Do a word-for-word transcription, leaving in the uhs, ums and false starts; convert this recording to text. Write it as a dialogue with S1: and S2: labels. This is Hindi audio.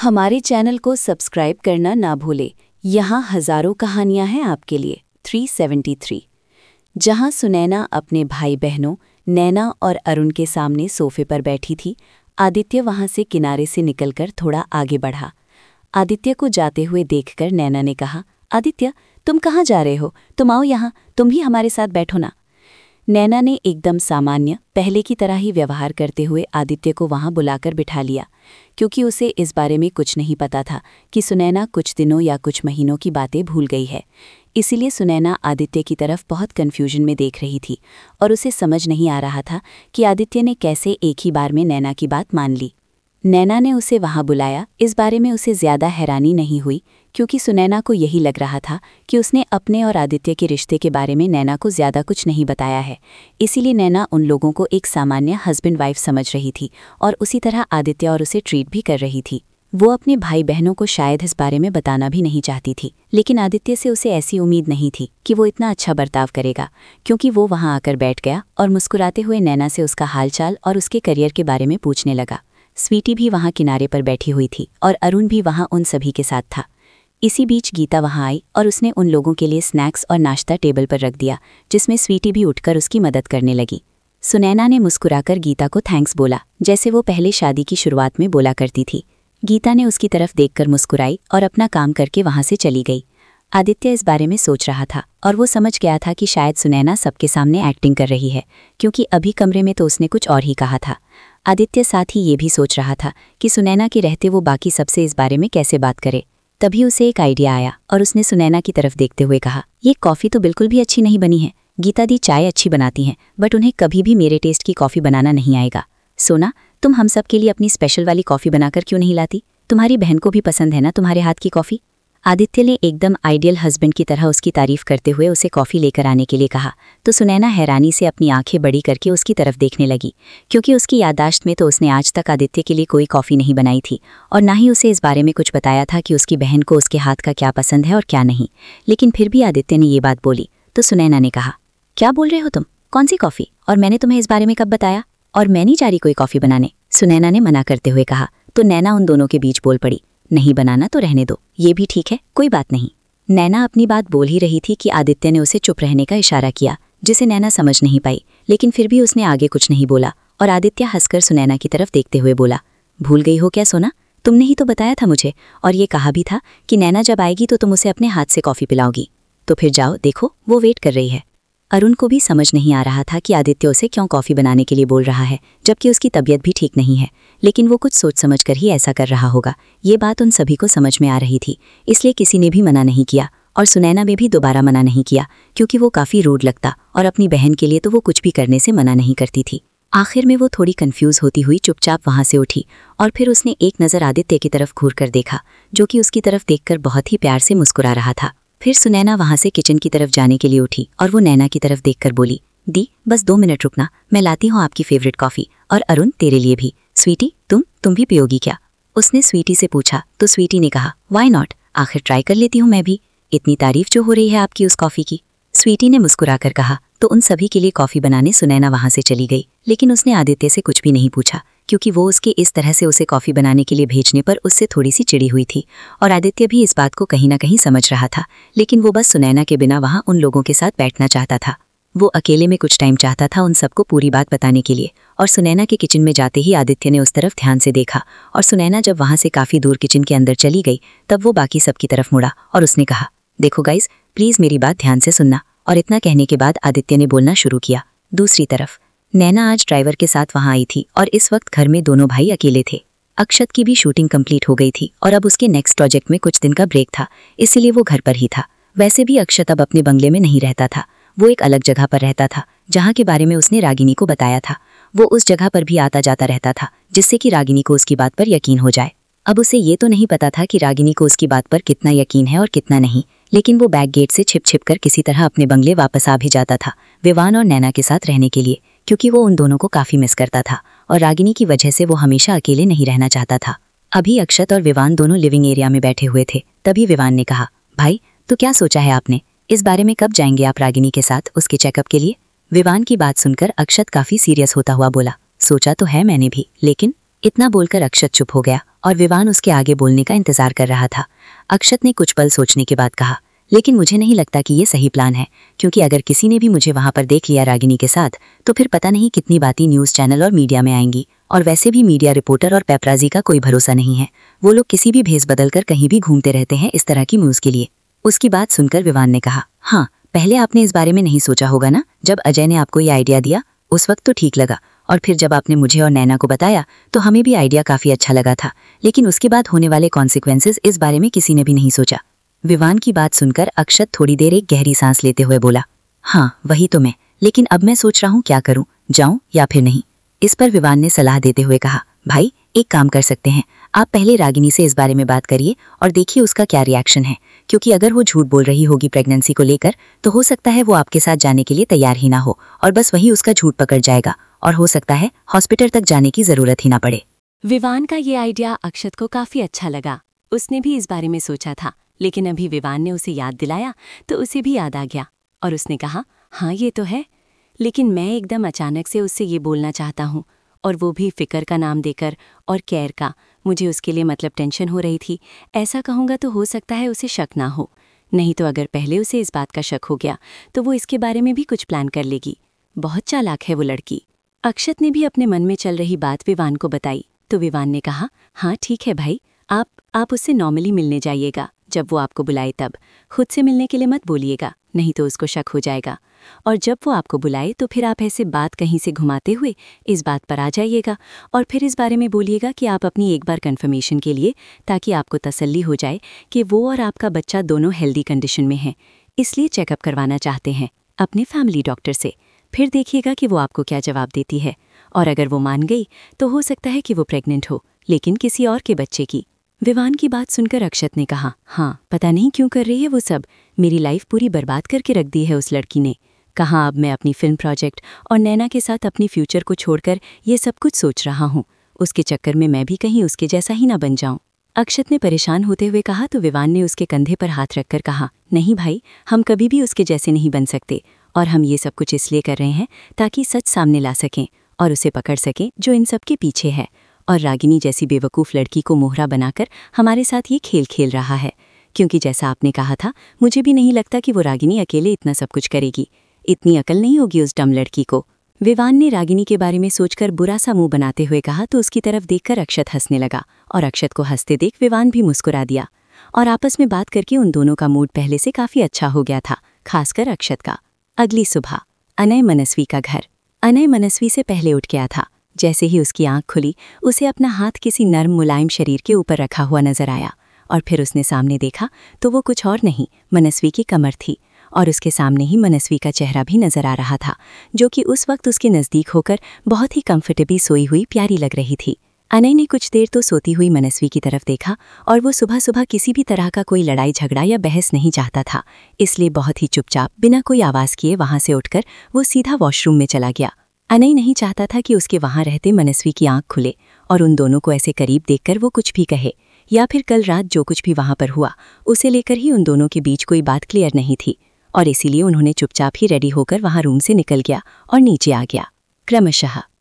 S1: हमारे चैनल को सब्सक्राइब करना ना भूलें। यहाँ हजारों कहानियाँ हैं आपके लिए। तीन सौ तिहत्तर जहाँ सुनैना अपने भाई बहनों नैना और अरुण के सामने सोफे पर बैठी थी, आदित्य वहाँ से किनारे से निकलकर थोड़ा आगे बढ़ा। आदित्य को जाते हुए देखकर नैना ने कहा, आदित्य तुम कहाँ जा रहे हो? तुम आओ यहाँ, तुम भी हमारे साथ बैठो ना। नैना ने एकदम सामान्य पहले की तरह ही व्यवहार करते हुए आदित्य को वहां बुलाकर बिठा लिया, क्योंकि उसे इस बारे में कुछ नहीं पता था कि सुनैना कुछ दिनों या कुछ महीनों की बातें भूल गई है। इसीलिए सुनैना आदित्य की तरफ बहुत कन्फ्यूजन में देख रही थी और उसे समझ नहीं आ रहा था कि आदित्य ने कैसे एक ही बार में नैना की बात मान ली। नैना ने उसे वहां बुलाया, इस बारे में उसे ज्यादा हैरानी नहीं हुई, क्योंकि सुनैना को यही लग रहा था कि उसने अपने और आदित्य के रिश्ते के बारे में नैना को ज्यादा कुछ नहीं बताया है। इसीलिए नैना उन लोगों को एक सामान्य हस्बैंड वाइफ समझ रही थी और उसी तरह आदित्य और उसे ट्रीट भी कर रही थी। वो अपने भाई बहनों को शायद इस बारे में बताना भी नहीं चाहती थी, लेकिन आदित्य से उसे ऐसी उम्मीद नहीं थी कि वो इतना अच्छा बर्ताव करेगा, क्योंकि वो वहां आकर बैठ गया और मुस्कुराते हुए नैना से उसका हालचाल और उसके करियर के बारे में पूछने लगा। स्वीटी भी वहां किनारे पर बैठी हुई थी और अरुण भी वहां उन सभी के साथ था। इसी बीच गीता वहां आई और उसने उन लोगों के लिए स्नैक्स और नाश्ता टेबल पर रख दिया, जिसमें स्वीटी भी उठकर उसकी मदद करने लगी। सुनैना ने मुस्कुराकर गीता को थैंक्स बोला, जैसे वो पहले शादी की शुरुआत में बोला करती थी। गीता ने उसकी तरफ देखकर मुस्कुराई और अपना काम करके वहां से चली गई। आदित्य इस बारे में सोच रहा था और वो समझ गया था कि शायद सुनैना सबके सामने एक्टिंग कर रही है, क्योंकि अभी कमरे में तो उसने कुछ और ही कहा था। आदित्य साथ ही ये भी सोच रहा था कि सुनैना के रहते वो बाकी सबसे इस बारे में कैसे बात करे। तभी उसे एक आइडिया आया और उसने सुनैना की तरफ देखते हुए कहा, ये कॉफ़ी तो बिल्कुल भी अच्छी नहीं बनी है। गीता दी चाय अच्छी बनाती हैं, बट उन्हें कभी भी मेरे टेस्ट की कॉफ़ी बनाना नहीं आएगा। सोना, तुम हम सब के लिए अपनी स्पेशल वाली कॉफ़ी बनाकर क्यों नहीं लाती? तुम्हारी बहन को भी पसंद है ना तुम्हारे हाथ की कॉफ़ी? आदित्य ने एकदम आइडियल हस्बैंड की तरह उसकी तारीफ करते हुए उसे कॉफ़ी लेकर आने के लिए कहा, तो सुनैना हैरानी से अपनी आंखें बड़ी करके उसकी तरफ देखने लगी, क्योंकि उसकी याददाश्त में तो उसने आज तक आदित्य के लिए कोई कॉफ़ी नहीं बनाई थी और ना ही उसे इस बारे में कुछ बताया था कि उसकी बहन को उसके हाथ का क्या पसंद है और क्या नहीं। लेकिन फिर भी आदित्य ने ये बात बोली तो सुनैना ने कहा, क्या बोल रहे हो तुम? कौन सी कॉफ़ी? और मैंने तुम्हें इस बारे में कब बताया? और मैं नहीं जा रही कोई कॉफ़ी बनाने, सुनैना ने मना करते हुए कहा। तो नैना उन दोनों के बीच बोल पड़ी, नहीं बनाना तो रहने दो, ये भी ठीक है, कोई बात नहीं। नैना अपनी बात बोल ही रही थी कि आदित्य ने उसे चुप रहने का इशारा किया, जिसे नैना समझ नहीं पाई, लेकिन फिर भी उसने आगे कुछ नहीं बोला और आदित्य हंसकर सुनैना की तरफ देखते हुए बोला, भूल गई हो क्या सोना? तुमने ही तो बताया था मुझे और ये कहा भी था कि नैना जब आएगी तो तुम उसे अपने हाथ से कॉफ़ी पिलाओगी। तो फिर जाओ, देखो वो वेट कर रही है। अरुण को भी समझ नहीं आ रहा था कि आदित्य उसे क्यों कॉफ़ी बनाने के लिए बोल रहा है, जबकि उसकी तबीयत भी ठीक नहीं है, लेकिन वो कुछ सोच समझ कर ही ऐसा कर रहा होगा। ये बात उन सभी को समझ में आ रही थी, इसलिए किसी ने भी मना नहीं किया और सुनैना ने भी दोबारा मना नहीं किया, क्योंकि वो काफ़ी रूड लगता और अपनी बहन के लिए तो वो कुछ भी करने से मना नहीं करती थी। आखिर में वो थोड़ी कंफ्यूज होती हुई चुपचाप वहाँ से उठी और फिर उसने एक नज़र आदित्य की तरफ घूर कर देखा, जो कि उसकी तरफ देखकर बहुत ही प्यार से मुस्कुरा रहा था। फिर सुनैना वहाँ से किचन की तरफ जाने के लिए उठी और वो नैना की तरफ देखकर बोली, दी बस दो मिनट रुकना, मैं लाती हूँ आपकी फेवरेट कॉफ़ी, और अरुण तेरे लिए भी। स्वीटी, तुम तुम भी पियोगी क्या? उसने स्वीटी से पूछा तो स्वीटी ने कहा, वाई नॉट, आखिर ट्राई कर लेती हूँ मैं भी, इतनी तारीफ जो हो रही है आपकी उस कॉफ़ी की। स्वीटी ने मुस्कुराकर कहा। तो उन सभी के लिए कॉफ़ी बनाने सुनैना वहाँ से चली गई, लेकिन उसने आदित्य से कुछ भी नहीं पूछा, क्योंकि वो उसके इस तरह से उसे कॉफ़ी बनाने के लिए भेजने पर उससे थोड़ी सी चिड़ी हुई थी और आदित्य भी इस बात को कहीं ना कहीं समझ रहा था, लेकिन वो बस सुनैना के बिना वहाँ उन लोगों के साथ बैठना चाहता था। वो अकेले में कुछ टाइम चाहता था उन सबको पूरी बात बताने के लिए। और सुनैना के किचन में जाते ही आदित्य ने उस तरफ ध्यान से देखा और सुनैना जब वहाँ से काफ़ी दूर किचन के अंदर चली गई तब वो बाकी सबकी तरफ मुड़ा और उसने कहा, देखो गाइज, प्लीज़ मेरी बात ध्यान से सुनना। और इतना कहने के बाद आदित्य ने बोलना शुरू किया। दूसरी तरफ नैना आज ड्राइवर के साथ वहाँ आई थी और इस वक्त घर में दोनों भाई अकेले थे। अक्षत की भी शूटिंग कंप्लीट हो गई थी और अब उसके नेक्स्ट प्रोजेक्ट में कुछ दिन का ब्रेक था, इसीलिए वो घर पर ही था। वैसे भी अक्षत अब अपने बंगले में नहीं रहता था, वो एक अलग जगह पर रहता था, जहाँ के बारे में उसने रागिनी को बताया था। वो उस जगह पर भी आता जाता रहता था, जिससे कि रागिनी को उसकी बात पर यकीन हो जाए। अब उसे ये तो नहीं पता था कि रागिनी को उसकी बात पर कितना यकीन है और कितना नहीं, लेकिन वो बैक गेट से छिप छिप कर किसी तरह अपने बंगले वापस आ भी जाता था विवान और नैना के साथ रहने के लिए, क्योंकि वो उन दोनों को काफ़ी मिस करता था और रागिनी की वजह से वो हमेशा अकेले नहीं रहना चाहता था। अभी अक्षत और विवान दोनों लिविंग एरिया में बैठे हुए थे, तभी विवान ने कहा, भाई तो क्या सोचा है आपने, इस बारे में कब जाएंगे आप रागिनी के साथ उसके चेकअप के लिए? विवान की बात सुनकर अक्षत काफ़ी सीरियस होता हुआ बोला, सोचा तो है मैंने भी, लेकिन इतना बोलकर अक्षत चुप हो गया और विवान उसके आगे बोलने का इंतजार कर रहा था। अक्षत ने कुछ पल सोचने के बाद कहा, लेकिन मुझे नहीं लगता कि ये सही प्लान है, क्योंकि अगर किसी ने भी मुझे वहां पर देख लिया रागिनी के साथ, तो फिर पता नहीं कितनी बातें न्यूज़ चैनल और मीडिया में आएंगी। और वैसे भी मीडिया रिपोर्टर और पेपराजी का कोई भरोसा नहीं है। वो लोग किसी भी भेस बदल कर कहीं भी घूमते रहते हैं इस तरह की न्यूज़ के लिए। उसकी बात सुनकर विवान ने कहा, हाँ, पहले आपने इस बारे में नहीं सोचा होगा ना। जब अजय ने आपको ये आइडिया दिया उस वक्त तो ठीक लगा, और फिर जब आपने मुझे और नैना को बताया तो हमें भी आइडिया काफी अच्छा लगा था, लेकिन उसके बाद होने वाले कॉन्सिक्वेंसेस इस बारे में किसी ने भी नहीं सोचा। विवान की बात सुनकर अक्षत थोड़ी देर एक गहरी सांस लेते हुए बोला, हाँ वही तो मैं, लेकिन अब मैं सोच रहा हूँ क्या करूँ, जाऊँ या फिर नहीं। इस पर विवान ने सलाह देते हुए कहा, भाई एक काम कर सकते हैं, आप पहले रागिनी से इस बारे में बात करिए और देखिए उसका क्या रिएक्शन है, क्योंकि अगर वो झूठ बोल रही होगी प्रेगनेंसी को लेकर तो हो सकता है वो आपके साथ जाने के लिए तैयार ही ना हो और बस वही उसका झूठ पकड़ जाएगा और हो सकता है हॉस्पिटल तक जाने की जरूरत ही ना पड़े।
S2: विवान का ये आइडिया अक्षत को काफी अच्छा लगा। उसने भी इस बारे में सोचा था, लेकिन अभी विवान ने उसे याद दिलाया तो उसे भी याद आ गया और उसने कहा, हाँ ये तो है, लेकिन मैं एकदम अचानक से उससे ये बोलना चाहता हूँ, और वो भी फिकर का नाम देकर और केयर का। मुझे उसके लिए मतलब टेंशन हो रही थी। ऐसा कहूँगा तो हो सकता है उसे शक ना हो, नहीं तो अगर पहले उसे इस बात का शक हो गया तो वो इसके बारे में भी कुछ प्लान कर लेगी। बहुत चालाक है वो लड़की। अक्षत ने भी अपने मन में चल रही बात विवान को बताई तो विवान ने कहा, हाँ ठीक है भाई, आप आप उससे नॉर्मली मिलने जाइएगा, जब वो आपको बुलाए तब। खुद से मिलने के लिए मत बोलिएगा, नहीं तो उसको शक हो जाएगा। और जब वो आपको बुलाए तो फिर आप ऐसे बात कहीं से घुमाते हुए इस बात पर आ जाइएगा और फिर इस बारे में बोलिएगा कि आप अपनी एक बार कन्फर्मेशन के लिए, ताकि आपको तसल्ली हो जाए कि वो और आपका बच्चा दोनों हेल्दी कंडीशन में हैं, इसलिए चेकअप करवाना चाहते हैं अपने फैमिली डॉक्टर से। फिर देखिएगा कि वो आपको क्या जवाब देती है, और अगर वो मान गई तो हो सकता है कि वो प्रेग्नेंट हो, लेकिन किसी और के बच्चे की। विवान की बात सुनकर अक्षत ने कहा, हाँ पता नहीं क्यों कर रही है वो सब, मेरी लाइफ पूरी बर्बाद करके रख दी है उस लड़की ने। कहाँ अब मैं अपनी फिल्म प्रोजेक्ट और नैना के साथ अपनी फ्यूचर को छोड़कर ये सब कुछ सोच रहा हूँ, उसके चक्कर में मैं भी कहीं उसके जैसा ही ना बन जाऊं। अक्षत ने परेशान होते हुए कहा तो विवान ने उसके कंधे पर हाथ रखकर कहा, नहीं भाई, हम कभी भी उसके जैसे नहीं बन सकते, और हम ये सब कुछ इसलिए कर रहे हैं ताकि सच सामने ला सकें और उसे पकड़ सकें जो इन सब के पीछे है। और रागिनी जैसी बेवकूफ़ लड़की को मोहरा बनाकर हमारे साथ ये खेल खेल रहा है, क्योंकि जैसा आपने कहा था, मुझे भी नहीं लगता कि वो रागिनी अकेले इतना सब कुछ करेगी। इतनी अकल नहीं होगी उस डम लड़की को। विवान ने रागिनी के बारे में सोचकर बुरा सा मुंह बनाते हुए कहा तो उसकी तरफ देखकर अक्षत हंसने लगा, और अक्षत को हंसते देख विवान भी मुस्कुरा दिया, और आपस में बात करके उन दोनों का मूड पहले से काफ़ी अच्छा हो गया था, खासकर अक्षत का। अगली सुबह अनय मनस्वी का घर। अनय मनस्वी से पहले उठ गया था। जैसे ही उसकी आंख खुली, उसे अपना हाथ किसी नर्म मुलायम शरीर के ऊपर रखा हुआ नजर आया, और फिर उसने सामने देखा तो वो कुछ और नहीं, मनस्वी की कमर थी, और उसके सामने ही मनस्वी का चेहरा भी नजर आ रहा था, जो कि उस वक्त उसके नज़दीक होकर बहुत ही कंफर्टेबली सोई हुई प्यारी लग रही थी। अनय ने कुछ देर तो सोती हुई मनस्वी की तरफ देखा, और वो सुबह सुबह किसी भी तरह का कोई लड़ाई झगड़ा या बहस नहीं चाहता था, इसलिए बहुत ही चुपचाप बिना कोई आवाज़ किए वहां से उठकर वो सीधा वॉशरूम में चला गया। अनय नहीं चाहता था कि उसके वहां रहते मनस्वी की आंख खुले और उन दोनों को ऐसे करीब देखकर वो कुछ भी कहे, या फिर कल रात जो कुछ भी वहां पर हुआ उसे लेकर ही उन दोनों के बीच कोई बात क्लियर नहीं थी, और इसीलिए उन्होंने चुपचाप ही रेडी होकर वहां रूम से निकल गया और नीचे आ गया। क्रमशः